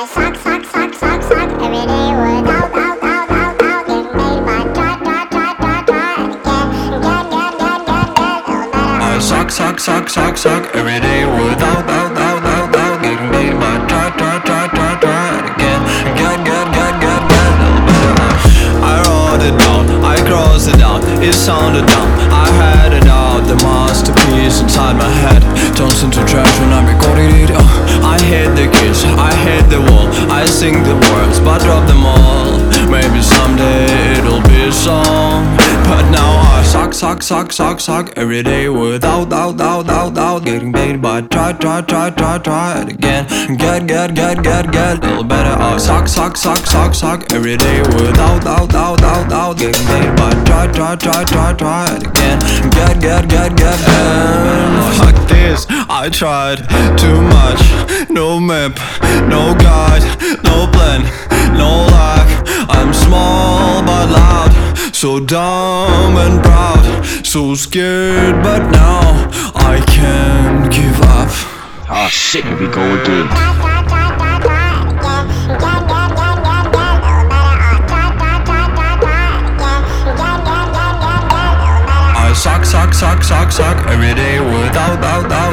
suck every day without getting paid, but try it again. Get little better. I wrote it down, I crossed it down, it sounded dumb. I had it out, the masterpiece inside my head turns into trash when I'm recording it. I hate the kids, I hate the wall, I sing the words but drop them all. Maybe someday it'll be a song, but now I suck every day without getting paid, but try it again. Get little better. I suck every day without getting paid, but try it again. Get and fuck this, I tried too much. No map, no guide, no plan, no luck. I'm small but loud, so dumb and proud, so scared, but now I can't give up. Ah, shit, here we go again. I suck every day without